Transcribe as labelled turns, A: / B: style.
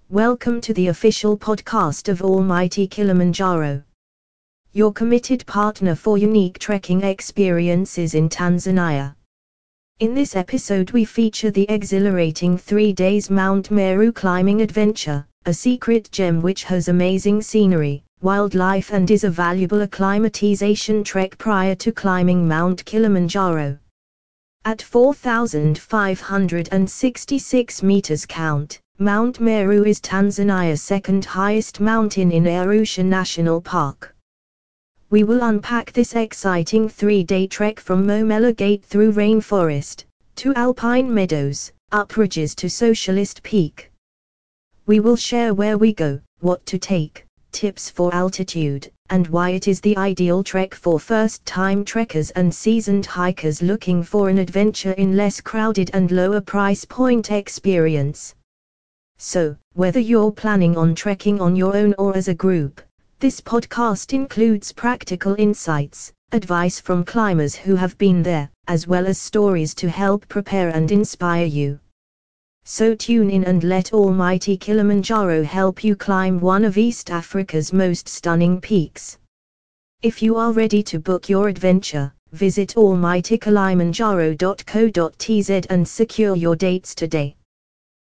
A: Welcome to the official podcast of Almighty Kilimanjaro, your committed partner for unique trekking experiences in Tanzania. In this episode we feature the exhilarating 3 days Mount Meru climbing adventure, a secret gem which has amazing scenery, wildlife and is a valuable acclimatization trek prior to climbing Mount Kilimanjaro. At 4,566 meters count, Mount Meru is Tanzania's second highest mountain in Arusha National Park. We will unpack this exciting 3-day trek from Momella Gate through rainforest, to alpine meadows, up ridges to Socialist Peak. We will share where we go, what to take, tips for altitude, and why it is the ideal trek for first-time trekkers and seasoned hikers looking for an adventure in less crowded and lower price point experience. So, whether you're planning on trekking on your own or as a group, this podcast includes practical insights, advice from climbers who have been there, as well as stories to help prepare and inspire you. So tune in and let Almighty Kilimanjaro help you climb one of East Africa's most stunning peaks. If you are ready to book your adventure, visit almightykilimanjaro.co.tz and secure your dates today.